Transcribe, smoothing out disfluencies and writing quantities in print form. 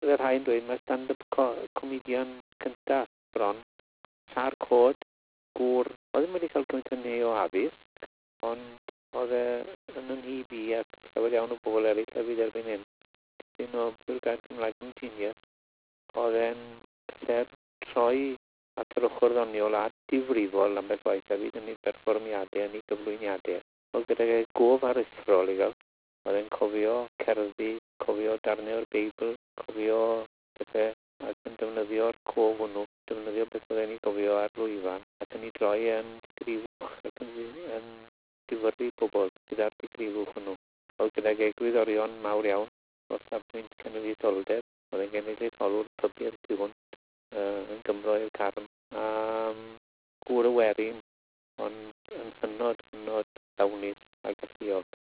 Byddai rhai'n dweud mae stand-up comedian cyntaf bron, Sar Cod, gŵr, oedd ddim wedi cael gymaint o neu o addysg, ond oedd yn nhyb i ac llawer iawn o bobl eraill a fydd erbyn hyn. Dyn o bwy'r gair Cymraeg yn genius, oedd e'n gallu'r troi at yr ochr ddoniol a difrifol am beth waith a fydd yn ei berfformiadau, yn ei gyflwyniadau. Oedd gyda'i gof aruthrol i gael. Oedd e'n cofio cerddi, cofio darnau o'r Beibl, cofio bethau ac yn defnyddio'r cof hwnnw, defnyddio beth oedd e'n ei gofio ar lwyfan ac yn ei droi yn digrifwch ac yn difyrru pobl gyda'r digrifwch hwnnw. Oedd gyda'i egwyddorion mawr iawn o'r safbwynt cenedlaetholdeb. Oedd e'n genedlaetholwr pybi'r tu hwnt yn Gymro i'r Carn. Gŵr y werin, ond yn hynod llawnus a galluog.